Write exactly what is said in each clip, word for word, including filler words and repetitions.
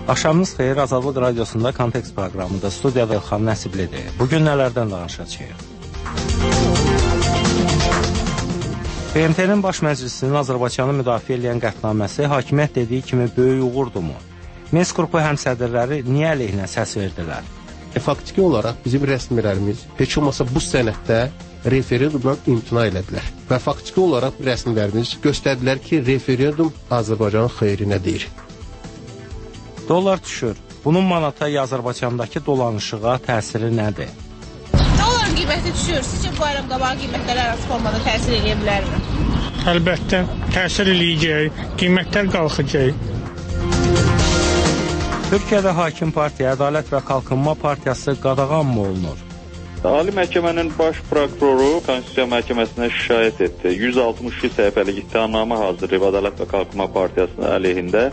Axşamınız xeyir, Azadlıq Radiosunda Kontekst proqramında studiyada İlxan Nəsiblidir. Bugün nələrdən danışacağıq? B M T-nin Baş Məclisinin Azərbaycanı müdafiə edən qətnaməsi hakimiyyət dediyi kimi böyük uğurdurmu? Minsk qrupu həmsədrləri niyə əleyhinə səs verdilər? E, faktiki olaraq bizim rəsmilərimiz heç olmasa bu sənəddə referendumdan imtina elədilər. Və faktiki olaraq rəsmilərimiz göstərdilər ki, referendum Azərbaycanın xeyrinə deyir. Dollar düşür. Bunun manata Azərbaycandakı dolanışığa təsiri nədir? Doların qiyməti düşür. Sizcə bayram qabağı qiymətlər arası formada təsir edə bilərmi? Əlbəttə, təsir eləyəcək, qiymətlər qalxacaq. Türkiyədə hakim partiya Ədalət və Qalxınma Partiyası qadağan mı olunur? Ali Məhkəmənin baş prokuroru Konstitusiya Məhkəməsinə şikayət etdi. yüz altmış iki səhifəlik ittihamnamə hazırlayıb Ədalət və Qalxınma Partiyasının əleyhində.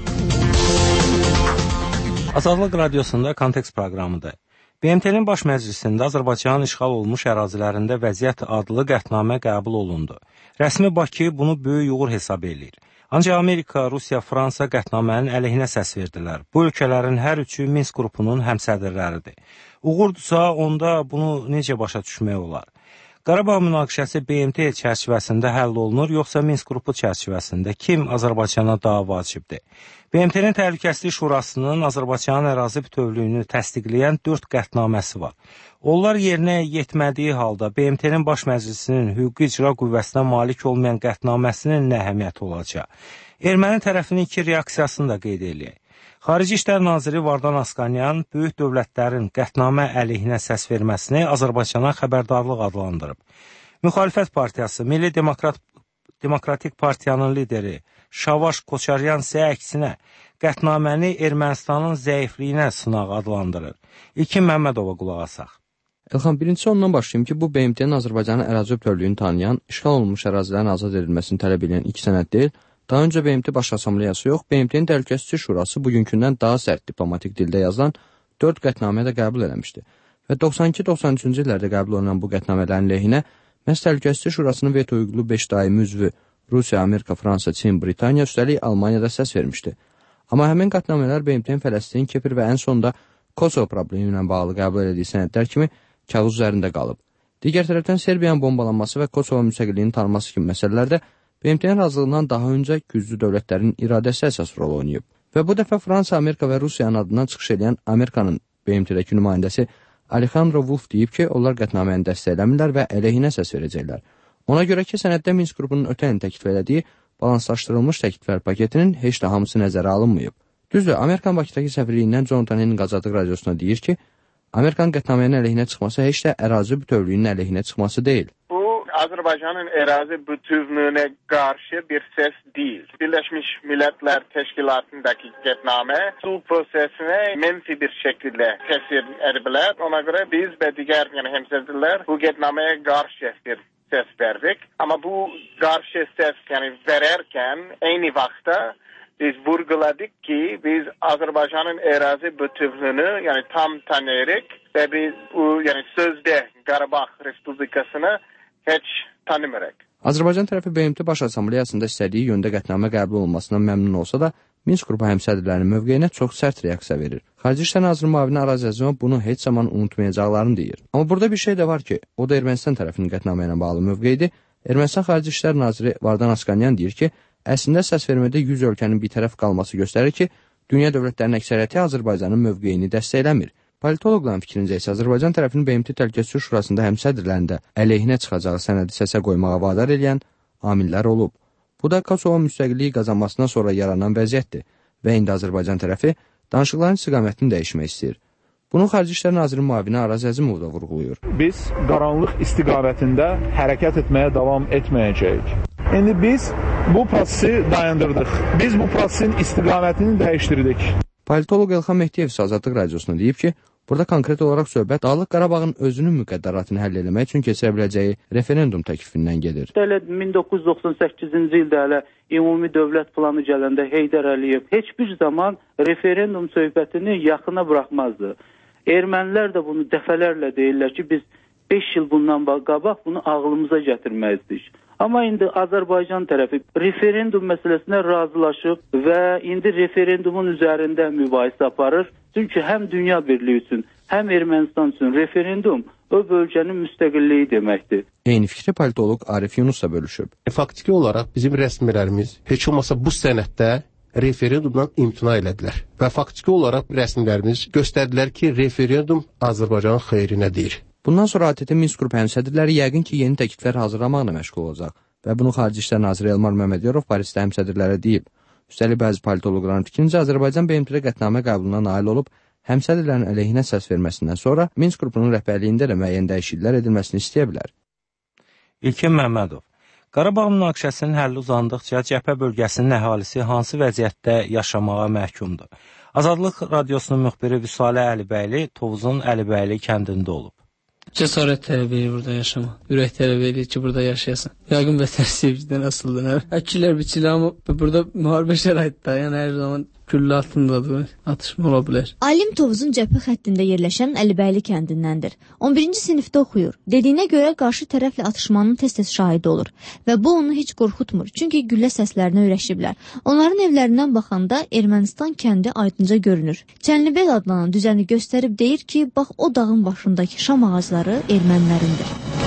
Azadlıq Radiosunda Kontekst proqramıdır. B M T-nin Baş Məclisində Azərbaycanın işğal olmuş ərazilərində vəziyyət adlı qətnamə qəbul olundu. Rəsmi Bakı bunu böyük uğur hesab edir. Ancaq Amerika, Rusiya, Fransa qətnamənin əleyhinə səs verdilər. Bu ölkələrin hər üçü Minsk qrupunun həmsədrləridir. Uğurdursa, onda bunu necə başa düşmək olar? Qarabağ münaqişəsi B M T çərçivəsində həll olunur, yoxsa Minsk qrupu çərçivəsində? Kim Azərbaycana daha vacibdir? B M T-nin Təhlükəsizlik Şurasının Azərbaycanın ərazi bütövlüyünü təsdiqləyən dörd qətnaməsi var. Onlar yerinə yetmədiyi halda B M T-nin Baş Məclisinin hüquqi icra qüvvəsinə malik olmayan qətnaməsinin nə əhəmiyyəti olacaq? Erməni tərəfinin iki reaksiyasını da qeyd edək. Xarici İşlər Naziri Vardan Asqanyan böyük dövlətlərin qətnamə əleyhinə səs verməsini Azərbaycana xəbərdarlıq adlandırıb. Müxalifət partiyası, Milli Demokrat Demokratik Partiyanın lideri Şavaş Koçaryan isə əksinə qətnaməni Ermənistanın zəifliyinə sınaq adlandırır. İlkin Məmmədova qulaq asaq. Elxan, birincisi ondan başlayayım ki, bu B M T-nin Azərbaycanın ərazi bütövlüyünü tanıyan, işğal olunmuş ərazilərin azad edilməsini tələb edən iki sənəd deyil. Daha öncə B M T Baş Assambleyası yox, B M T-nin Təhlükəsizlik Şurası bugünkündən daha sərt diplomatik dildə yazılan dörd qətnamə də qəbul eləmişdi. Və doxsan iki doxsan üçüncü illərdə qəbul olunan bu qətnamələrin lehinə məhz Təhlükəsizlik Şurasının veto hüquqlu beş daimi üzvü Rusiya, Amerika, Fransa, Çin, Britaniya, üstəlik Almaniyada səs vermişdi. Amma həmin qətnamələr B M T-nin Fələstin, Kipr və ən sonda Kosovo problemi ilə bağlı qəbul edildiyi sənədlər kimi kağız üzərində qalıb. Digər tərəfdən Serbiyanın bombalanması və Kosovo müstəqilliyinin tanınması kimi məsələlərdə B M T-nin razılığından daha öncə güclü dövlətlərin iradəsi əsas rol oynayıb. Və bu dəfə Fransa, Amerika və Rusiyanın adından çıxış edən Amerikanın B M T-dəki nümayəndəsi Alexandro Wolf deyib ki, onlar qətnaməni dəstəkləmirlər və əleyhinə səs verəcəklər. Ona görə ki, sənəddə Minsk qrupunun ötən il təklif elədiyi balanslaşdırılmış təkliflər paketinin heç də hamısı nəzərə alınmayıb. Düzdür, Amerikan Bakıdakı səfirliyindən Jonathan Henning Azadlıq Radiosuna deyir ki, Amerikan qətnamənin əleyhinə çıxması heç də ərazi bütövlüyünün əleyhinə çıxması deyil. Azərbaycanın ərazi bütövlüyünə qarşı bir səs deyil. Birləşmiş Millətlər Təşkilatındakı qətnamə sulh prosesinə mənfi bir şəkildə təsir edə bilər. Ona görə biz və digər yəni həmsədrlər bu qətnaməyə qarşı bir səs verdik. Amma bu qarşı səs yəni verərkən eyni vaxtda biz vurguladık ki, biz Azərbaycanın ərazi bütövlüyünü yəni tam tanıyırıq və biz bu yəni sözdə Qarabağ Respublikasını heç tanımırıq. Azərbaycan tərəfi B M T Baş Assambleyasında istədiyi yöndə qətnamə qəbul olunmasından məmnun olsa da, Minsk qrupu həmsədrlərinin mövqeyinə çox sərt reaksiya verir. Xarici İşlər Naziri müavini Araz Əzimov bunu heç zaman unutmayacaqlarını deyir. Amma burada bir şey də var ki, o da Ermənistan tərəfinin qətnamə ilə bağlı mövqeyidir. Ermənistan Xarici İşlər Naziri Vardan Asqanyan deyir ki, əslində səs vermədə yüz ölkənin bir tərəf qalması göstərir ki, dünya dövlətlərinin əksəriyyəti Azərbaycanın mövqeyini dəstəkləmir. Politoloqların fikrincə isə Azərbaycan tərəfinin B M T Təhlükəsizlik Şurasında həmsədrlərində əleyhinə çıxacağı sənədi səsə qoymağa vadar edən amillər olub. Bu da Kosovo müstəqilliyi qazanmasından sonra yaranan vəziyyətdir və indi Azərbaycan tərəfi danışıqların istiqamətini dəyişmək istəyir. Bunu Xarici İşlər Naziri müavini Araz Əzimov da vurğulayır. Biz qaranlıq istiqamətində hərəkət etməyə davam etməyəcəyik. İndi biz bu prosesi dayandırdıq. Biz bu prosesin istiqamətini dəyişdirdik. Politoloq Elxan Mehdiyev Azadlıq Radiosuna deyib ki, burada konkret olaraq söhbət Dağlıq Qarabağın özünün müqəddəratını həll eləmək üçün keçirə biləcəyi referendum təklifindən gedir. Hələ min doqquz yüz doxsan səkkizinci ildə hələ ümumi dövlət planı gələndə Heydər Əliyev heç bir zaman referendum söhbətini yaxına buraxmazdı. Ermənilər də bunu dəfələrlə deyirlər ki, biz beş il bundan qabaq bunu ağlımıza gətirməzdik. Amma indi Azərbaycan tərəfi referendum məsələsinə razılaşıb və indi referendumun üzərində mübahisə aparır. Çünki həm dünya birliyi üçün, həm Ermənistan üçün referendum o bölgənin müstəqilliyi deməkdir. Eyni fikri politoloq Arif Yunus da bölüşüb. Faktiki olaraq bizim rəsmilərimiz heç olmasa bu sənəddə referendumdan imtina elədilər. Və faktiki olaraq rəsmilərimiz göstərdilər ki, referendum Azərbaycanın xeyrinə deyir. Bundan sonra A T T Minsk qrupu həmsədrləri yəqin ki, yeni təkliflər hazırlamaqla məşğul olacaq və bunu Xarici İşlər Naziri Elmar Məmmədyorov Parisdə həmsədrlərə deyib. Üstəlik bəzi politoloqların fikrincə Azərbaycan B M T-də qətnamə qəbuluna nail olub, həmsədrlərin əleyhinə səs verməsindən sonra Minsk qrupunun rəhbərliyində də müəyyən dəyişikliklər edilməsini istəyə bilər. İlkin Məmmədov. Qarabağ münaqişəsinin həlli uzandıqca cəbhə bölgəsinin əhalisi hansı vəziyyətdə yaşamağa məhkumdur? Azadlıq Radiosunun müxbiri Vüsalə Əlibəyli Tovuzun Əlibəyli kəndində olub. Cəsarət tələb edir burada yaşamaq. Ürək tələb edir ki, burada yaşayasın. Yəqin vətən sevgidən asılıdır. Əkilər biçilir, amma burada müharibə şəraitdə, yəni hər zaman güllə altındadır, atışma ola bilər. Alim Tovuzun cəbhə xəttində yerləşən Əlibəyli kəndindəndir. on birinci sinifdə oxuyur. Dediyinə görə qarşı tərəflə atışmanın tez-tez şahidi olur və bu onu heç qorxutmur, çünki güllə səslərinə öyrəşiblər. Onların evlərindən baxanda Ermənistan kəndi aydınca görünür. Çənlibel adlanan düzəni göstərib deyir ki, bax o dağın başındakı şam ağacları ermənilərindir.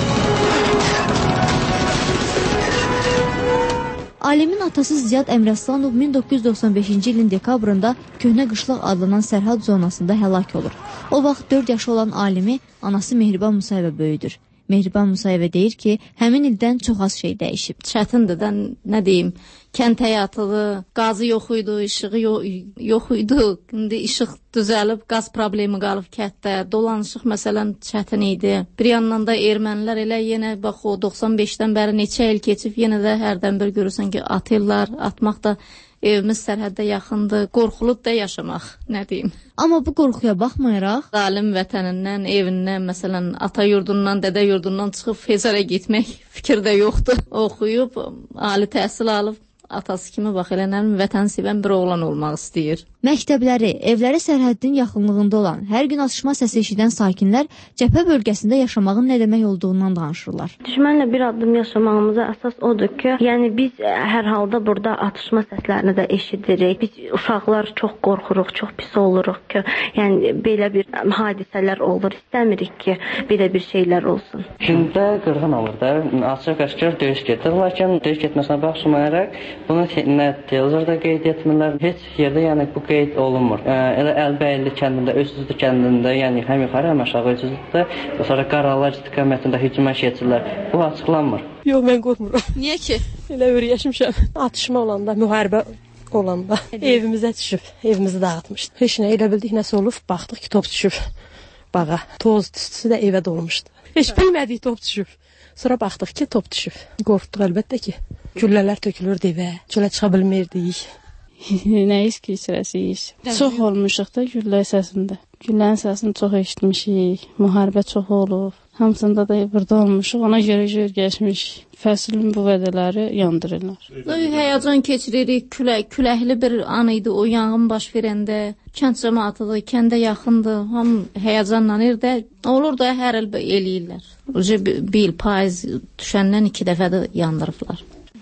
Alimin atası Ziyad Əmraslanov min doqquz yüz doxsan beşinci ilin dekabrında Köhnə Qışlaq adlanan sərhad zonasında həlak olur. O vaxt dörd yaşı olan alimi anası Mehriban Musayeva böyüdür. Mehriban Musayeva deyir ki, həmin ildən çox az şey dəyişib. Çətindir də, nə deyim, kənd həyatı, qazı yox idi, işığı yo yox idi. İndi işıq düzəlib, qaz problemi qalıb kənddə, dolanışıq məsələn çətin idi. Bir yandan da ermənilər elə yenə, bax o doxsan beşdən bəri neçə il keçib, yenə də hərdən bir görürsən ki, atırlar, atmaq da evimiz sərhəddə yaxındır, qorxulub da yaşamaq, nə deyim. Amma bu qorxuya baxmayaraq, zalim vətənindən, evindən, məsələn, ata yurdundan, dədə yurdundan çıxıb Fezara getmək fikirdə yoxdur. Oxuyub, ali təhsil alıb, atası kimi bax elənən vətən sevən bir oğlan olmaq istəyir. Məktəbləri, evləri sərhəddin yaxınlığında olan, hər gün atışma səsi eşidən sakinlər cəbhə bölgəsində yaşamağın nə demək olduğundan danışırlar. Düşmənlə bir addım yaşamağımıza əsas odur ki, yəni biz hər halda burada atışma səslərini də eşidirik. Biz uşaqlar çox qorxuruq, çox pis oluruq ki, yəni belə bir hadisələr olur. İstəmirik ki, belə bir şeylər olsun. Gündə qırğın olur da, açıq aşkar döyüş gedir. Lakin döyüş getməsinə baxmayaraq, bunu nə televizorda qeyd etmirlər, heç yerdə yəni bu qeyd olunmur. Elə Əlbəyli kəndində, Özsüzdü kəndində, yəni həm yuxarı, həm aşağı Özsüzdüdə, sonra Qaralar istiqamətində hücuma keçirlər. Bu açıqlanmır. Yox, mən qorxmuram. Niyə ki? Elə öyrəşmişəm. Atışma olanda, müharibə olanda evimizə düşüb, evimizi dağıtmışdı. Heç nə elə bildik, nəsə olub, baxdıq ki, top düşüb bağa. Toz tüstüsü də evə dolmuşdu. Heç bilmədik top düşüb. Sonra baxdıq ki, top düşüb. Qorxduq əlbəttə ki. Güllələr tökülürdü evə, çölə çıxa bilmirdik. Nəyiz keçirəsiyiz. Çox olmuşuq da güllə səsində. Güllənin səsini çox eşitmişik, müharibə çox olub. Hamısında da burada olmuşuq, ona görə gör geçmişik. Fəslin bu vədələri yandırırlar. Həyəcan keçiririk, külək, küləkli bir an idi o yanğın baş verəndə. Kənd cəmaətidir, kəndə yaxındır, hamı həyəcanla irdə. Olur da hər il eləyirlər. Uca bir il payız düşəndən iki dəfə də yandırıblar.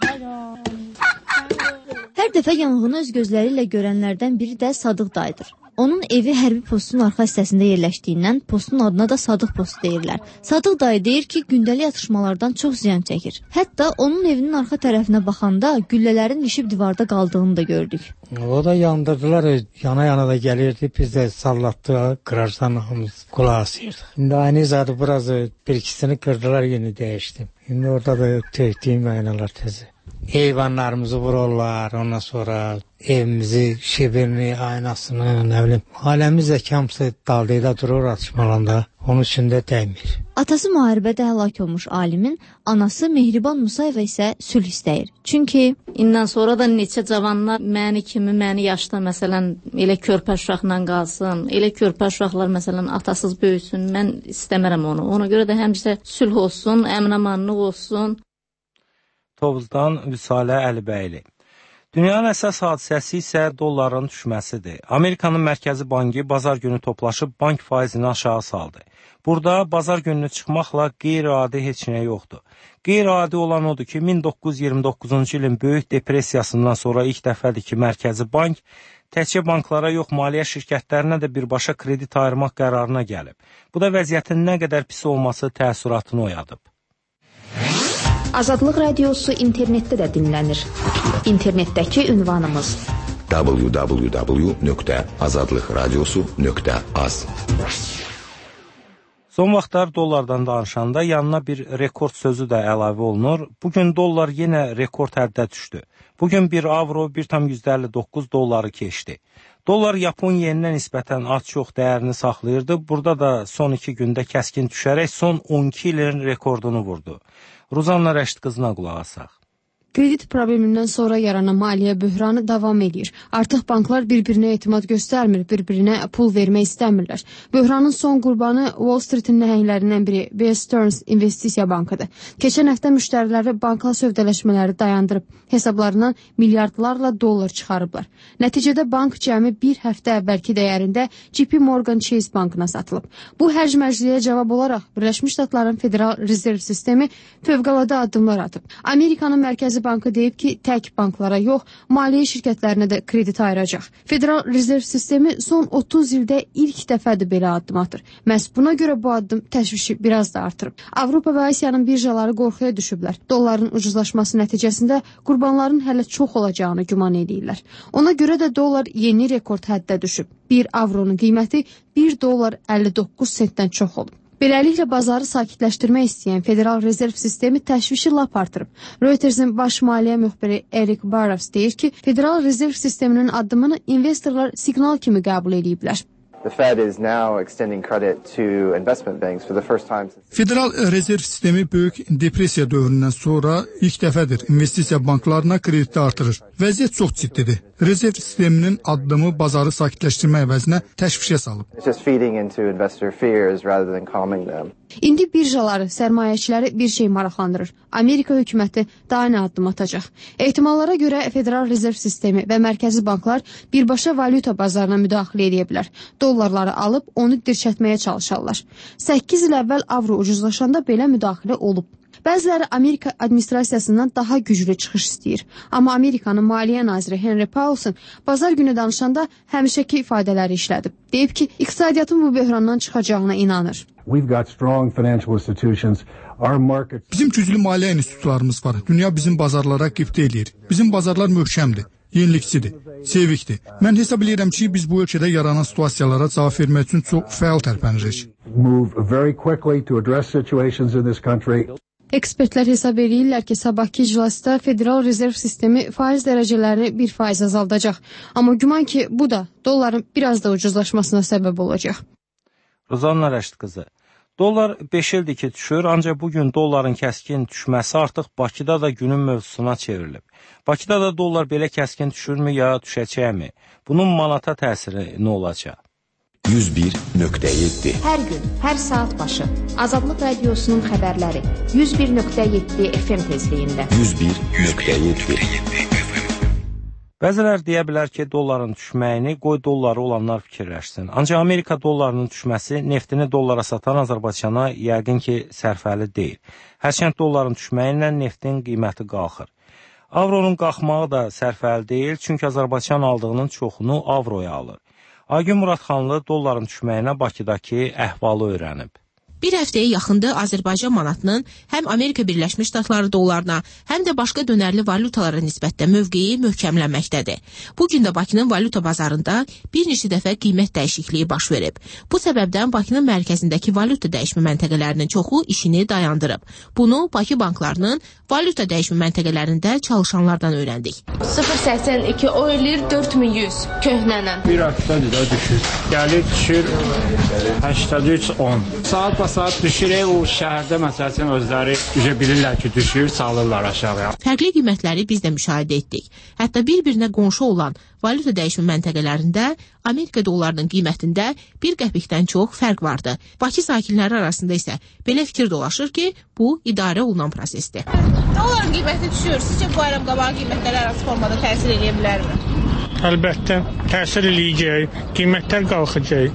Hər dəfə yanğını öz gözləri ilə görənlərdən biri də Sadıq dayıdır. Onun evi hərbi postun arxa hissəsində yerləşdiyindən postun adına da Sadıq postu deyirlər. Sadıq dayı deyir ki, gündəlik atışmalardan çox ziyan çəkir. Hətta onun evinin arxa tərəfinə baxanda güllələrin işib divarda qaldığını da gördük. O da yandırdılar, yana-yana da gəlirdi, biz də sallatdı, qırarsan hamımız qulaq asıyorduk. İndi aynı zadı biraz bir ikisini kırdılar, yeni dəyişdim. İndi orada da tökdüyüm aynalar təzə. Heyvanlarımızı vururlar, ondan sonra evimizi, şebirini, aynasını, nə bilim. Aləmiz də kamsı daldayda durur atışmalanda, onun üçün də dəymir. Atası müharibədə həlak olmuş alimin, anası Mehriban Musayeva isə sülh istəyir. Çünki indən sonra da neçə cavanlar məni kimi, məni yaşda, məsələn, elə körpə uşaqla qalsın, elə körpə uşaqlar, məsələn, atasız böyüsün, mən istəmərəm onu. Ona görə də həmişə sülh olsun, əmin-amanlıq olsun. Tovuzdan Vüsalə Əlibəyli. Dünyanın əsas hadisəsi isə dolların düşməsidir. Amerikanın Mərkəzi Bankı bazar günü toplaşıb bank faizini aşağı saldı. Burada bazar gününü çıxmaqla qeyri-adi heç nə yoxdur. Qeyri-adi olan odur ki, min doqquz yüz iyirmi doqquzuncu ilin böyük depressiyasından sonra ilk dəfədir ki, Mərkəzi Bank təkcə banklara yox, maliyyə şirkətlərinə də birbaşa kredit ayırmaq qərarına gəlib. Bu da vəziyyətin nə qədər pis olması təəssüratını oyadıb. Azadlıq Radiosu internetdə də dinlənir. İnternetdəki ünvanımız w w w nöqtə azadlıq radiosu nöqtə az. Son vaxtlar dollardan danışanda yanına bir rekord sözü də əlavə olunur. Bugün dollar yenə rekord həddə düşdü. Bugün bir avro bir tam yüzdə əlli doqquz dolları keçdi. Dollar Yapon yeninə nisbətən az-çox dəyərini saxlayırdı. Burada da son iki gündə kəskin düşərək son on iki ilin rekordunu vurdu. Ruzanna Rəşid qızına qulaq asaq. Kredit problemindən sonra yaranan maliyyə böhranı davam edir. Artıq banklar bir-birinə etimad göstərmir, bir-birinə pul vermək istəmirlər. Böhranın son qurbanı Wall Street-in nəhənglərindən biri Bear Stearns İnvestisiya Bankıdır. Keçən həftə müştəriləri bankla sövdələşmələri dayandırıb, hesablarından milyardlarla dollar çıxarıblar. Nəticədə bank cəmi bir həftə əvvəlki dəyərində J P Morgan Chase Bankına satılıb. Bu hərc mərciliyə cavab olaraq Birləşmiş Ştatların Federal Rezerv Sistemi fövqəladə addımlar atıb. Amerikanın Mərkəzi Bankı deyib ki, tək banklara yox, maliyyə şirkətlərinə də kredit ayıracaq. Federal Rezerv Sistemi son otuz ildə ilk dəfədir belə addım atır. Məhz buna görə bu addım təşvişi biraz da artırıb. Avropa və Asiyanın birjaları qorxuya düşüblər. Dolların ucuzlaşması nəticəsində qurbanların hələ çox olacağını güman edirlər. Ona görə də dollar yeni rekord həddə düşüb. Bir avronun qiyməti bir dollar əlli doqquz sentdən çox olub. Beləliklə, bazarı sakitləşdirmək istəyən Federal Rezerv Sistemi təşvişi lap artırıb. Reuters'in baş maliyyə müxbiri Eric Barrows deyir ki, Federal Rezerv Sisteminin addımını investorlar siqnal kimi qəbul ediblər. Federal Rezerv Sistemi böyük depressiya dövründən sonra ilk dəfədir investisiya banklarına krediti artırır. Vəziyyət çox ciddidir. Rezerv sisteminin addımı bazarı sakitləşdirmək əvəzinə təşvişə salıb. İndi birjaları, sərmayəçiləri bir şey maraqlandırır. Amerika hökuməti daha nə addım atacaq? Ehtimallara görə Federal Rezerv Sistemi və mərkəzi banklar birbaşa valyuta bazarına müdaxilə edə bilər. Dollarları alıb onu dirçətməyə çalışarlar. səkkiz il əvvəl avro ucuzlaşanda belə müdaxilə olub. Bəziləri Amerika administrasiyasından daha güclü çıxış istəyir. Amma Amerikanın maliyyə naziri Henry Paulson bazar günü danışanda həmişəki ifadələri işlədib. Deyib ki, iqtisadiyyatın bu böhrandan çıxacağına inanır. Bizim güclü maliyyə institutlarımız var. Dünya bizim bazarlara qibt eləyir. Bizim bazarlar möhkəmdir, yenilikçidir, sevikdir. Mən hesab edirəm ki, biz bu ölkədə yaranan situasiyalara cavab vermək üçün çox fəal tərpənirik. Ekspertlər hesab edirlər ki, sabahki iclasda Federal Rezerv Sistemi faiz dərəcələrini bir faiz azaldacaq. Amma güman ki, bu da dolların biraz da ucuzlaşmasına səbəb olacaq. Ruzanna Rəşid qızı, dollar beş ildir ki düşür, ancaq bugün dolların kəskin düşməsi artıq Bakıda da günün mövzusuna çevrilib. Bakıda da dollar belə kəskin düşürmü ya düşəcəkmi? Bunun manata təsiri nə olacaq? yüz bir nöqtə yeddi. Hər gün, hər saat başı Azadlıq Radiosunun xəbərləri yüz bir nöqtə yeddi F M tezliyində. yüz bir nöqtə yeddi. Bəzilər deyə bilər ki, dolların düşməyini qoy dolları olanlar fikirləşsin. Ancaq Amerika dollarının düşməsi neftini dollara satan Azərbaycana yəqin ki, sərfəli deyil. Hərçənd dolların düşməyi ilə neftin qiyməti qalxır. Avronun qalxmağı da sərfəli deyil, çünki Azərbaycan aldığının çoxunu avroya alır. Aygün Muradxanlı dolların düşməyinə Bakıdakı əhvalı öyrənib. Bir həftəyə yaxındır Azərbaycan manatının həm Amerika Birləşmiş Ştatları dollarına, həm də başqa dönərli valyutalara nisbətdə mövqeyi möhkəmlənməkdədir. Bugün də Bakının valyuta bazarında bir neçə dəfə qiymət dəyişikliyi baş verib. Bu səbəbdən Bakının mərkəzindəki valyuta dəyişmə məntəqələrinin çoxu işini dayandırıb. Bunu Bakı banklarının valyuta dəyişmə məntəqələrində çalışanlardan öyrəndik. sıfır səksən iki o eləyir dörd min yüz köhnənən. Bir həftədir də düşür. Gəlir düşür səksən üç on. Saat baş saat düşür, o şəhərdə məsələn özləri üzə bilirlər ki, düşür, salırlar aşağıya. Fərqli qiymətləri biz də müşahidə etdik. Hətta bir-birinə qonşu olan valyuta dəyişmə məntəqələrində Amerika dollarının qiymətində bir qəpikdən çox fərq vardı. Bakı sakinləri arasında isə belə fikir dolaşır ki, bu idarə olunan prosesdir. Dolların qiyməti düşür. Sizcə bayram qabağı qiymətləri arası formada təsir edə bilərmi? Əlbəttə, təsir eləyəcək, qiymətlər qalxacaq.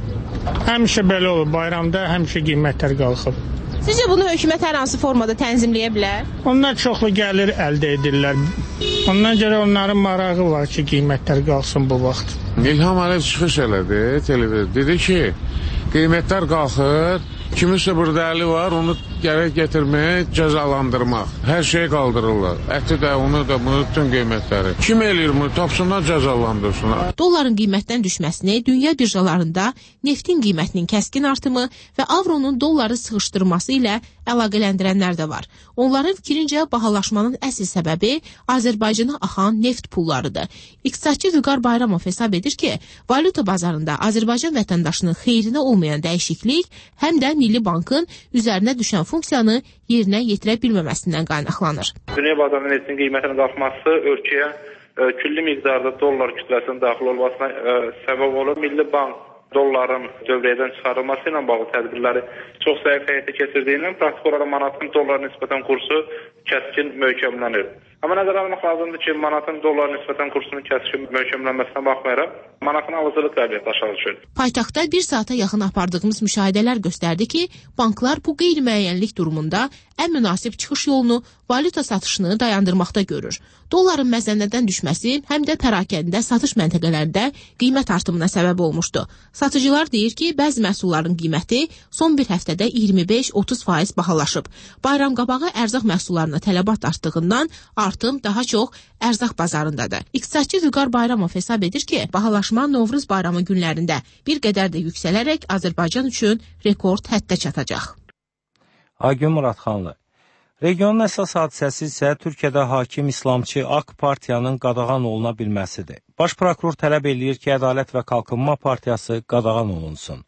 Həmişə belə olur. Bayramda həmişə qiymətlər qalxıb. Sizcə bunu hökumət hər hansı formada tənzimləyə bilər? Onlar çoxlu gəlir əldə edirlər. Ondan görə onların marağı var ki, qiymətlər qalxsın bu vaxt. İlham Əliyev çıxış elədi, televizor. Dedi ki, qiymətlər qalxır, kiminsə burada əli var, onu gərək getirmək, cəzalandırmaq. Hər şey qaldırırlar. Əti də, onu da, bunu, bütün qiymətləri. Kim eləyir bunu? Tapsınlar, cəzalandırsınlar. Dolların qiymətdən düşməsini, dünya birjalarında neftin qiymətinin kəskin artımı və avronun dolları sıxışdırması ilə əlaqələndirənlər də var. Onların fikrincə bahalaşmanın əsl səbəbi Azərbaycana axan neft pullarıdır. İqtisadçı Vüqar Bayramov hesab edir ki, valyuta bazarında Azərbaycan vətəndaşının xeyrinə olmayan dəyişiklik həm də Milli Bankın üzərinə düşən funksiyanı yerinə yetirə bilməməsindən qaynaqlanır. Dünya bazarında neftin qiymətinin qalxması ölkəyə e, külli miqdarda dollar kütləsinin daxil olmasına e, səbəb olur. Milli Bank dolların dövrədən çıxarılması ilə bağlı tədbirləri çox zəif həyata keçirdiyindən praktik olaraq manatın dollara nisbətən kursu kəskin möhkəmlənir. Amma nəzərə almaq lazımdır ki, manatın dollara nisbətən kursunun kəskin möhkəmlənməsinə baxmayaraq, manatın alıcılıq qabiliyyəti aşağı düşür. Paytaxtda bir saata yaxın apardığımız müşahidələr göstərdi ki, banklar bu qeyri-müəyyənlik durumunda ən münasib çıxış yolunu valyuta satışını dayandırmaqda görür. Dolların məzənnədən düşməsi həm də pərakəndə satış məntəqələrində qiymət artımına səbəb olmuşdu. Satıcılar deyir ki, bəzi məhsulların qiyməti son bir həftədə iyirmi beş otuz faiz bahalaşıb. Bayram qabağı ərzaq məhsullarına tələbat artdığından artım daha çox ərzaq bazarındadır. İqtisadçı Vüqar Bayramov hesab edir ki, bahalaşma Novruz bayramı günlərində bir qədər də yüksələrək Azərbaycan üçün rekord həddə çatacaq. Aygün Muradxanlı. Regionun əsas hadisəsi isə Türkiyədə hakim İslamçı AK Partiyanın qadağan oluna bilməsidir. Baş prokuror tələb eləyir ki, Ədalət və Qalxınma Partiyası qadağan olunsun.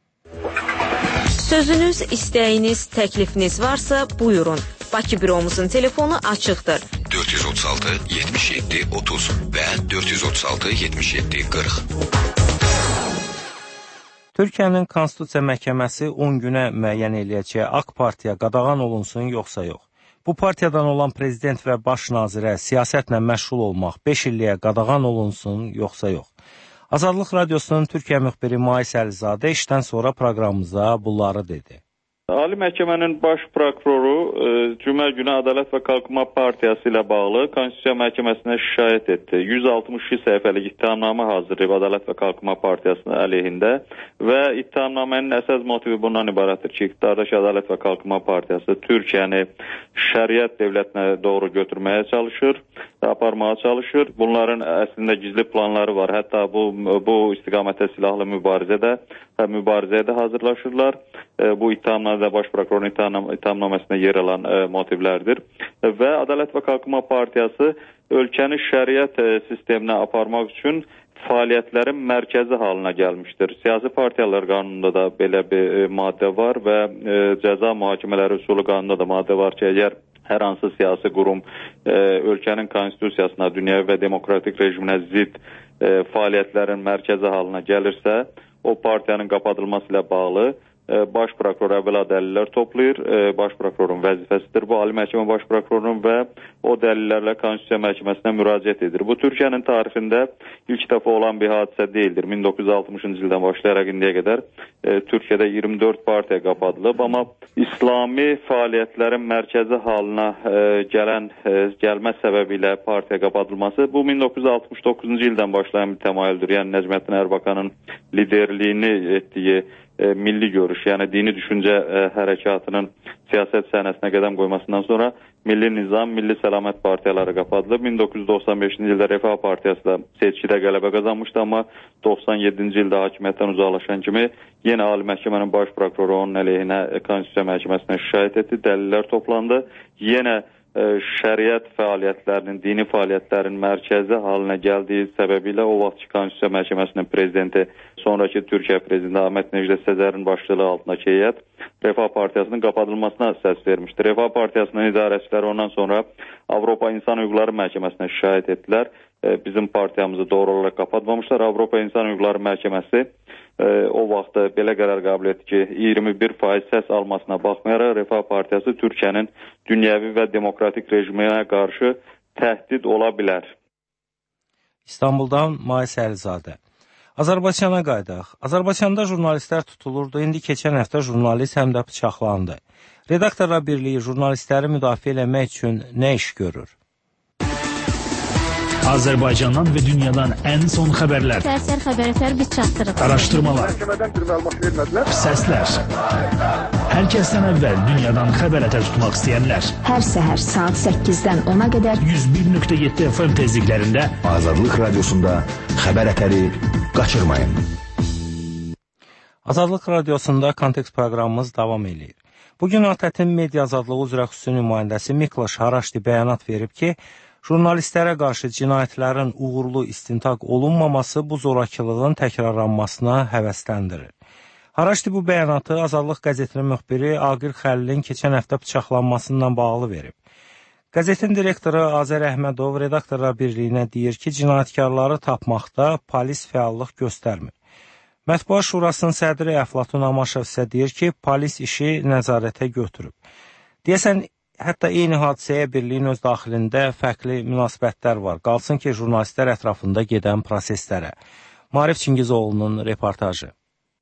Sözünüz, istəyiniz, təklifiniz varsa buyurun. Bakı büromuzun telefonu açıqdır. dörd yüz otuz altı yetmiş yeddi otuz və dörd yüz otuz altı yetmiş yeddi qırx. Türkiyənin Konstitusiya Məhkəməsi on günə müəyyən eləyəcək AK Partiya qadağan olunsun yoxsa yox. Bu partiyadan olan prezident və baş nazirə siyasətlə məşğul olmaq beş illiyə qadağan olunsun yoxsa yox. Azadlıq Radiosunun Türkiyə müxbiri Mais Əlizadə işdən sonra proqramımıza bunları dedi. Ali Məhkəmənin baş prokuroru e, cümə günü Ədalət və Qalxınma Partiyası ilə bağlı Konstitusiya Məhkəməsinə şikayət etdi. yüz altmış iki səhifəlik ittihamnamə hazırlayıb Ədalət və Qalxınma Partiyasının əleyhində və ittihamnamənin əsas motivi bundan ibarətdir ki, iqtidardakı Ədalət və Qalxınma Partiyası Türkiyəni şəriət dövlətinə doğru götürməyə çalışır, aparmağa çalışır. Bunların əslində gizli planları var. Hətta bu, bu istiqamətdə silahlı mübarizədə, mübarizəyə də hazırlaşırlar. E, bu ittihamlar da baş prokurorun ittihamnaməsində yer alan e, motivlərdir. E, və Ədalət və Qalxınma Partiyası ölkəni şəriət e, sisteminə aparmaq üçün fəaliyyətlərin mərkəzi halına gəlmişdir. Siyasi partiyalar qanununda da belə bir e, maddə var və e, cəza mühakimələri usulü qanununda da maddə var ki, əgər hər hansı siyasi qurum e, ölkənin konstitusiyasına, dünyəvi və demokratik rejiminə zidd e, fəaliyyətlərin mərkəzi halına gəlirsə, o partiyanın qapadılması ilə bağlı baş prokuror əvvəla dəlillər toplayır. Baş prokurorun vəzifəsidir. Bu, Ali Məhkəmə baş prokurorunun və o dəlillərlə Konstitusiya Məhkəməsinə müraciət edir. Bu, Türkiyənin tarixində ilk dəfə olan bir hadisə deyildir. min doqquz yüz altmışıncı ildən başlayaraq indiyə qədər e, Türkiyədə iyirmi dörd partiya qapadılıb, amma İslami fəaliyyətlərin mərkəzi halına e, gələn e, gəlmə səbəbi ilə partiya qapadılması bu min doqquz yüz altmış doqquzuncu ildən başlayan bir təmayüldür. Yəni Nəcməddin Ərbakanın liderliyini etdiyi E, milli görüş, yəni dini düşüncə e, hərəkatının siyasət səhnəsinə qədəm qoymasından sonra Milli Nizam, Milli Səlamət partiyaları qapadılıb. min doqquz yüz doxsan beşinci ildə Refah Partiyası da seçkidə qələbə qazanmışdı, amma doxsan yeddinci ildə hakimiyyətdən uzaqlaşan kimi yenə Ali Məhkəmənin baş prokuroru onun əleyhinə Konstitusiya Məhkəməsinə şikayət etdi, dəlillər toplandı. Yenə e, şəriət fəaliyyətlərinin, dini fəaliyyətlərin mərkəzi haline gəldiyi səbəbilə o vaxtki Konstitusiya Məhkəməsinin prezidenti, sonraki Türkiyə prezidenti Ahmet Necdet Sezer'in başçılığı altındakı heyət Refah Partiyasının qapadılmasına səs vermişdir. Refah Partiyasının idarəçiləri ondan sonra Avropa İnsan Hüquqları Məhkəməsinə şikayət etdilər. E, bizim partiyamızı doğru olaraq kapatmamışlar. Avropa İnsan Hüquqları Məhkəməsi e, o vaxt belə qərar qəbul etdi ki, iyirmi bir faiz səs almasına baxmayaraq Refah Partiyası Türkiyənin dünyəvi və demokratik rejiminə qarşı təhdid ola bilər. İstanbuldan Mais Əlizadə. Azərbaycana qaydaq. Azərbaycanda jurnalistlər tutulurdu. İndi keçən həftə jurnalist həm də bıçaqlandı. Redaktorlar Birliyi jurnalistləri müdafiə etmək üçün nə iş görür? Azərbaycandan və dünyadan ən son xəbərlər. Səhər xəbərlər biz çatdırırıq. Araşdırmalar. Səslər. Hər kəsdən əvvəl dünyadan xəbər ətər tutmaq istəyənlər. Hər səhər saat səkkizdən ona qədər yüz bir nöqtə yeddi F M tezliklərində Azadlıq Radiosunda xəbər ətəri qaçırmayın. Azadlıq Radiosunda Kontekst proqramımız davam edir. Bugün ATƏT-in media azadlığı üzrə xüsusi nümayəndəsi Mikloş Haraşdi bəyanat verib ki, jurnalistlərə qarşı cinayətlərin uğurlu istintaq olunmaması bu zorakılığın təkrarlanmasına həvəsləndirir. Haraşdi bu bəyanatı Azadlıq qəzetinin müxbiri Aqil Xəlilin keçən həftə bıçaqlanmasından bağlı verib. Qəzetin direktoru Azər Əhmədov Redaktorlar Birliyinə deyir ki, cinayətkarları tapmaqda polis fəallıq göstərmir. Mətbuat Şurasının sədri Əflatun Amaşov isə deyir ki, polis işi nəzarətə götürüb. Deyəsən, hətta eyni hadisəyə birliyin öz daxilində fərqli münasibətlər var. Qalsın ki, jurnalistlər ətrafında gedən proseslərə. Marif Çingizoğlu'nun reportajı.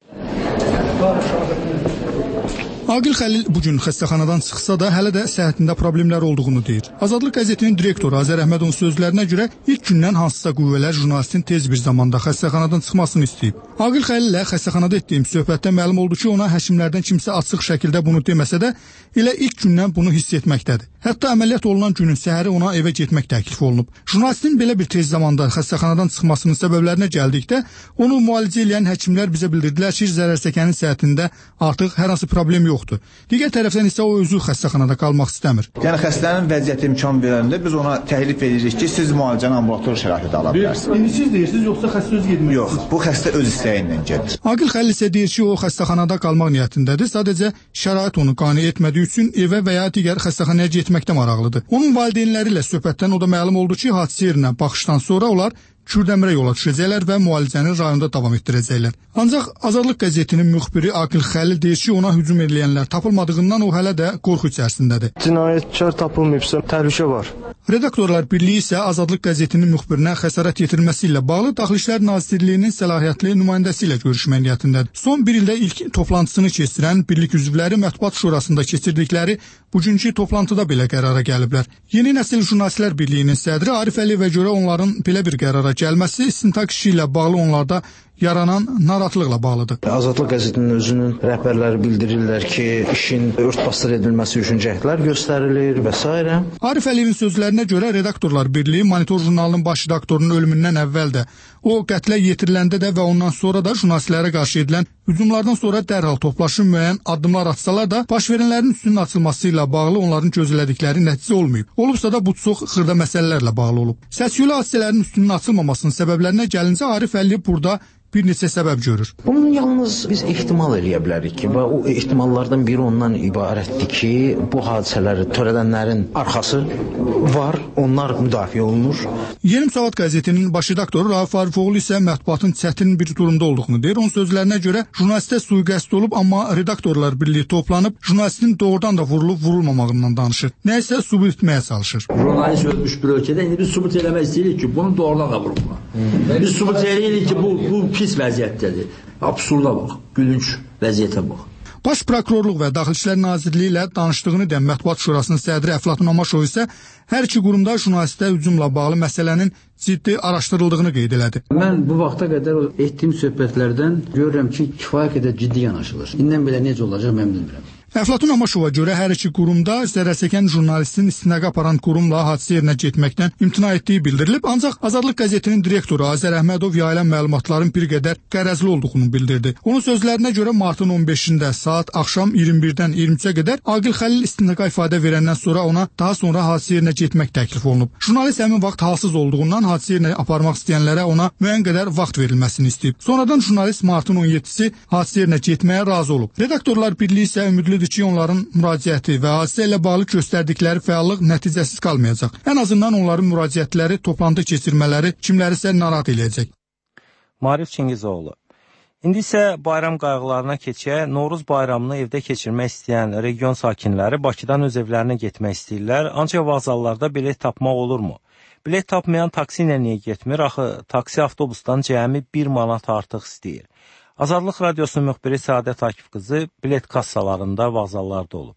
Aqil Xəlil bugün xəstəxanadan çıxsa da hələ də səhhətində problemlər olduğunu deyir. Azadlıq qəzetinin direktoru Azər Əhmədovun sözlərinə görə ilk gündən hansısa qüvvələr jurnalistin tez bir zamanda xəstəxanadan çıxmasını istəyib. Aqil Xəlillə xəstəxanada etdiyim söhbətdə məlum oldu ki, ona həkimlərdən kimsə açıq şəkildə bunu deməsə də elə ilk gündən bunu hiss etməkdədir. Hətta əməliyyat olunan günün səhəri ona evə getmək təklifi olunub. Jurnalistin belə bir tez zamanda xəstəxanadan çıxmasının səbəblərinə gəldikdə, onu müalicə edən həkimlər bizə bildirdilər ki, zərərçəkənin səhhətində artıq hər hansı problem yoxdur. Digər tərəfdən isə o özü xəstəxanada qalmaq istəmir. Yəni xəstənin vəziyyəti imkan verəndə biz ona təklif edirik ki, siz müalicəni ambulator şəraitində ala bilərsiniz. İndi siz deyirsiniz, yoxsa xəstə öz getmir? Yox, bu xəstə öz istəyi ilə gedir. Aqil Xəlil isə deyir ki, o xəstəxanada qalmaq niyyətindədir. Sadəcə şərait onu qane etmədiyi üçün evə və ya digər xəstəxanaya getməkdə maraqlıdır. Onun valideynləri ilə söhbətdən o da məlum oldu ki, hadisə yerinə baxışdan sonra onlar Kürdəmirə yola düşəcəklər və müalicəni rayonda davam etdirəcəklər. Ancaq Azadlıq qəzetinin müxbiri Aqil Xəlil deyir ki, ona hücum edilənlər tapılmadığından o hələ də qorxu içərisindədir. Cinayətkar tapılmayıbsa, təhlükə var. Redaktorlar Birliyi isə Azadlıq qəzetinin müxbirinə xəsarət yetirməsi ilə bağlı Daxili İşlər Nazirliyinin səlahiyyətli nümayəndəsi ilə görüşmə niyyətindədir. Son bir ildə ilk toplantısını keçirən birlik üzvləri Mətbuat Şurasında keçirdikləri bugünkü toplantıda belə qərara gəliblər. Yeni Nəsil Jurnalistlər Birliyinin sədri Arif Əliyevə görə onların belə bir qərara gəlməsi istintaq işi ilə bağlı onlarda yaranan narahatlıqla bağlıdır. Azadlıq qəzetinin özünün rəhbərləri bildirirlər ki, işin örtbasdır edilməsi üçün cəhdlər göstərilir və s. Arif Əliyevin sözlərinə görə Redaktorlar Birliyi Monitor jurnalının baş redaktorunun ölümündən əvvəl də, o qətlə yetiriləndə də və ondan sonra da jurnalistlərə qarşı edilən hücumlardan sonra dərhal toplaşıb müəyyən addımlar atsalar da, baş verənlərin üstünün açılması ilə bağlı onların gözlədikləri nəticə olmayıb. Olubsa da bu çox xırda məsələlərlə bağlı olub. Səs-küylü hadisələrin üstünün açılmamasının səbəblərinə gəlincə Arif Əliyev burada bir neçə səbəb görür. Bunun yalnız biz ehtimal eləyə bilərik ki, və o ehtimallardan biri ondan ibarətdir ki, bu hadisələri törədənlərin arxası var, onlar müdafiə olunur. Yeni Müsavat qəzetinin baş redaktoru Rauf Arifoğlu isə mətbuatın çətin bir durumda olduğunu deyir. Onun sözlərinə görə jurnalistə sui-qəsd olub, amma Redaktorlar Birliyi toplanıb jurnalistin doğrudan da vurulub vurulmamağından danışır. Nə isə sübut etməyə çalışır. Jurnalist ölmüş bir ölkədə indi biz sübut eləmək istəyirik ki, bunun doğrudan da vurulma. Hmm. Biz sübut eləyirik ki, bu, bu pis vəziyyətdədir. Absurda bax, gülünç vəziyyətə bax. Baş Prokurorluq və Daxili İşlər Nazirliyi ilə danışdığını deyən Mətbuat Şurasının sədri Əflatun Amaşov isə hər iki qurumda jurnalistə hücumla bağlı məsələnin ciddi araşdırıldığını qeyd elədi. Mən bu vaxta qədər etdiyim söhbətlərdən görürəm ki, kifayət qədər ciddi yanaşılır. İndən belə necə olacaq mən bilmirəm. Əflatun Amaşova görə hər iki qurumda zərərçəkən jurnalistin istinaqa aparan qurumla hadisə yerinə getməkdən imtina etdiyi bildirilib, ancaq Azadlıq qəzetinin direktoru Azər Əhmədov yayılan məlumatların bir qədər qərəzli olduğunu bildirdi. Onun sözlərinə görə martın on beşində saat axşam iyirmi birdən iyirmi üçə qədər Aqil Xəlil istinaqa ifadə verəndən sonra ona daha sonra hadisə yerinə getmək təklif olunub. Jurnalist həmin vaxt halsız olduğundan hadisə yerinə aparmaq istəyənlərə ona müəyyən qədər vaxt verilməsini istəyib. Sonradan jurnalist martın on yeddisi hadisə yerinə getməyə razı olub. Redaktorlar Birliyi isə ümidli ki, onların müraciəti və hadisə ilə bağlı göstərdikləri fəallıq nəticəsiz qalmayacaq. Ən azından onların müraciətləri, toplantı keçirmələri kimlərisə narahat eləyəcək. Marif Çingizoğlu. İndi isə bayram qayğılarına keçə, Novruz bayramını evdə keçirmək istəyən region sakinləri Bakıdan öz evlərinə getmək istəyirlər, ancaq vağzallarda bilet tapmaq olurmu? Bilet tapmayan taksi ilə niyə getmir? Axı taksi avtobusdan cəmi bir manat artıq istəyir. Azadlıq Radiosunun müxbiri Səadət Akif qızı bilet kassalarında, vağzallarda olub.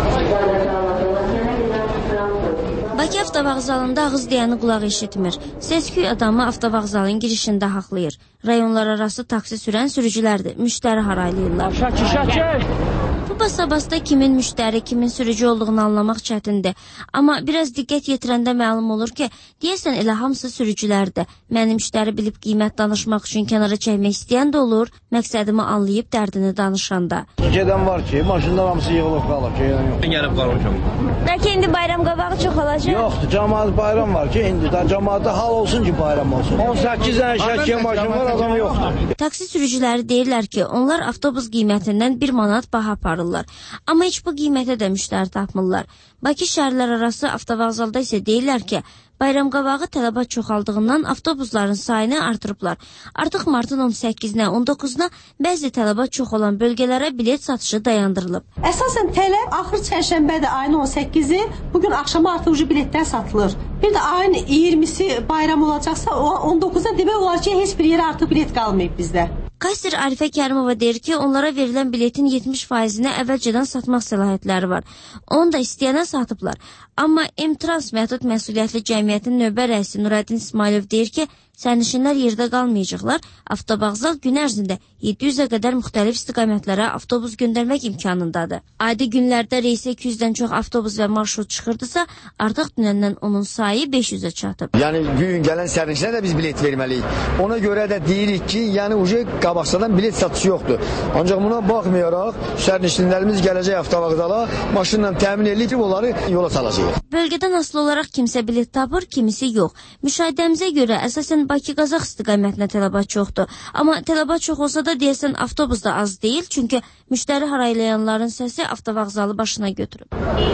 Bakı avtovağzalında ağız deyəni qulaq eşitmir. Səsküy adamı avtovağzalın girişində haqlayır. Rayonlar arası taksi sürən sürücülərdir. Müştəri haraylayırlar. Şakir, şakir! Bu basabasda kimin müştəri, kimin sürücü olduğunu anlamaq çətindir. Amma biraz diqqət yetirəndə məlum olur ki, deyəsən elə hamısı sürücülərdir. Məni müştəri bilib qiymət danışmaq üçün kənara çəkmək istəyən də olur, məqsədimi anlayıb dərdini danışanda. Gedən var ki, maşınlar hamısı yığılıb qalır, gedən yox. Gəlib qalmışam. Bəlkə indi bayram qabağı çox olacaq? Yoxdur, cəmaat bayram var ki, indi də cəmaatda hal olsun ki, bayram olsun. on səkkiz dənə şəkil maşın var, adam yoxdur. Taksi sürücüləri deyirlər ki, onlar avtobus qiymətindən bir manat baha aparırlar. Amma heç bu qiymətə də müştəri tapmırlar. Bakı şəhərlər arası avtovağzalda isə deyirlər ki, bayram qabağı tələbat çoxaldığından avtobusların sayını artırıblar. Artıq martın on səkkizinə, on doqquzuna bəzi tələbat çox olan bölgələrə bilet satışı dayandırılıb. Əsasən tələb axır çərşənbədə ayın on səkkizi, bugün axşama artıq biletlər satılır. Bir də ayın iyirmisi bayram olacaqsa, on doqquza demək olar ki, heç bir yerə artıq bilet qalmayıb bizdə. Kasser Arifə Kərimova deyir ki, onlara verilən biletin yetmiş faizini əvvəlcədən satmaq səlahiyyətləri var. Onu da istəyənə satıblar. Amma M-Trans məhdud məsuliyyətli cəmiyyətin növbə rəisi Nurəddin İsmailov deyir ki, sərnişinlər yerdə qalmayacaqlar. Avtovağzal gün ərzində yeddi yüzə qədər müxtəlif istiqamətlərə avtobus göndərmək imkanındadır. Adi günlərdə reysə iki yüzdən çox avtobus və marşrut çıxırdısa, artıq dünəndən onun sayı beş yüzə çatıb. Yəni gün gələn sərnişinlərə də biz bilet verməliyik. Ona görə də deyirik ki, yəni uje qabaqsadan bilet satışı yoxdur. Ancaq buna baxmayaraq sərnişinlərimiz gələcək avtovağzala maşınla təmin edilib onları yola salacaq. Bölgədən asılı olaraq kimsə bilet tapır, kimisi yox. Müşahidəmizə görə əsasən Bakı-Qazax istiqamətinə tələbat çoxdur. Amma tələbat çox olsa da deyəsən avtobus da az deyil, çünki müştəri haraylayanların səsi avtovağzalı başına götürüb.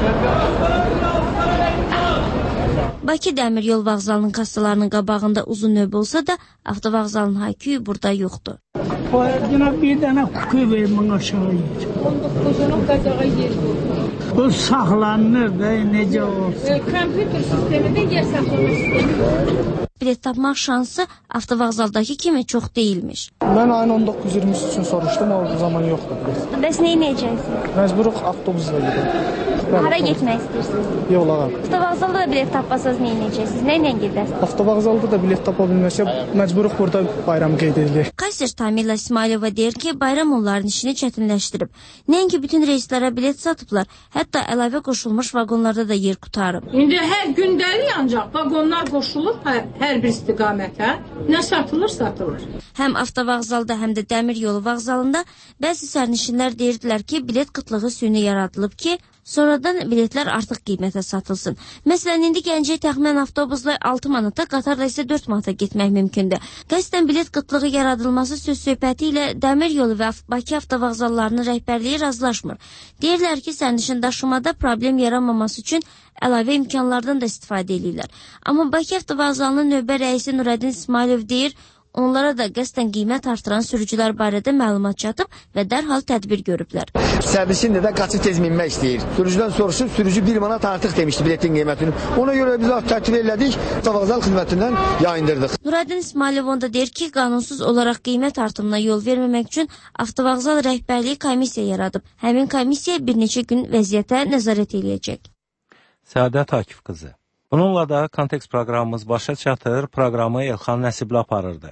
Bakı dəmir yol vağzalının kassalarının qabağında uzun növbə olsa da, avtovağzalının hayküyü burada yoxdur. Yine bir dənə kuku vermən aşağı yer. on doqquzunu qazağa yer qoydu. Bu saxlanır da necə olsun. Kompüter sistemində yer saxlama sistemi. Bilet tapmaq şansı avtovağzaldakı kimi çox deyilmiş. Mən ayın on doqquz iyirmisi üçün soruşdum, o zaman yoxdur bilet. Bəs nə edəcəksiniz? Məcburuq avtobusla gedim. Hara getmək istəyirsiniz? Yola. Avtovağzalda da bilet tapmasanız nə edəcəksiniz? Nə ilə gedərsiniz? Avtovağzalda da bilet tapa bilməsə, məcburuq burada bayram qeyd edilir. Kasser Tamila İsmailova deyir ki, bayram onların işini çətinləşdirib. Nəinki bütün reyslərə bilet satıblar, hətta əlavə qoşulmuş vaqonlarda da yer qutarıb. İndi hər gündəlik ancaq vaqonlar qoşulur hər, hər bir istiqamətə. Nə satılır, satılır. Həm avtovağzalda, həm də dəmir yolu vağzalında bəzi sərnişinlər deyirdilər ki, bilet qıtlığı süni yaradılıb ki, sonradan biletlər artıq qiymətə satılsın. Məsələn, indi Gəncəyə təxminən avtobusla altı manata, qatarla isə dörd manata getmək mümkündür. Qəsdən bilet qıtlığı yaradılması söz söhbəti ilə dəmir yolu və Bakı avtovağzallarının rəhbərliyi razılaşmır. Deyirlər ki, sərnişin daşımada problem yaranmaması üçün əlavə imkanlardan da istifadə edirlər. Amma Bakı avtovağzalının növbə rəisi Nurəddin İsmailov deyir, onlara da qəsdən qiymət artıran sürücülər barədə məlumat çatıb və dərhal tədbir görüblər. Sərnişin də qaçıb tez minmək istəyir. Sürücüdən soruşub, sürücü bir manat artıq demişdi biletin qiymətini. Ona görə biz tərtib elədik, avtovağzal xidmətindən yayındırdıq. Nurəddin İsmailov onda deyir ki, qanunsuz olaraq qiymət artımına yol verməmək üçün avtovağzal rəhbərliyi komissiya yaradıb. Həmin komissiya bir neçə gün vəziyyətə nəzarət eləyəcək. Səadət Akif qızı. Bununla da Kontekst proqramımız başa çatır. Proqramı Elxan Nəsibli aparırdı.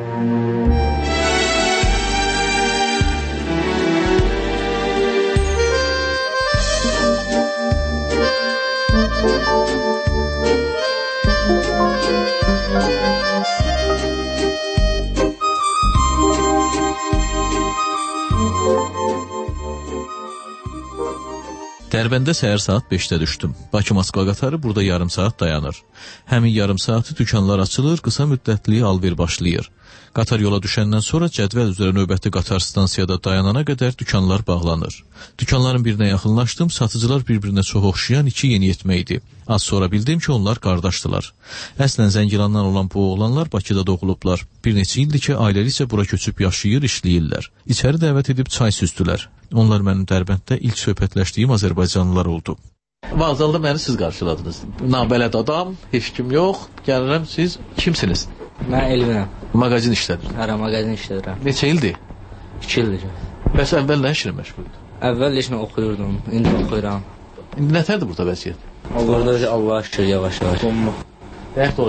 Dərbəndə səhər saat beşdə düşdüm. Bakı-Moskva qatarı burada yarım saat dayanır. Həmin yarım saatı dükanlar açılır, qısa müddətli alver başlayır. Qatar yola düşəndən sonra cədvəl üzrə növbəti qatar stansiyada dayanana qədər dükanlar bağlanır. Dükanların birinə yaxınlaşdım, satıcılar bir-birinə çox oxşayan iki yeniyetmə idi. Az sonra bildim ki, onlar qardaşdılar. Əslən Zəngilandan olan bu oğlanlar Bakıda doğulublar. Bir neçə ildir ki, ailəli isə bura köçüb yaşayır, işləyirlər. İçəri dəvət edib çay süzdülər. Onlar mənim Dərbənddə ilk söhbətləşdiyim azərbaycanlılar oldu. Vağzalda məni siz qarşıladınız. Nabələd adam, heç kim yox. Gəlirəm, siz kimsiniz? Mən Elvinəm. Mağazin işlədir. Hə, mağazin işlədirəm. Neçə ildir? İki ildir. Bəs əvvəl nə işlə məşğuldun? Əvvəl işlə oxuyurdum, indi oxuyuram. İndi nətərdir burada vəziyyət? Allah'a Allah şükür, yavaş-yavaş. Həyat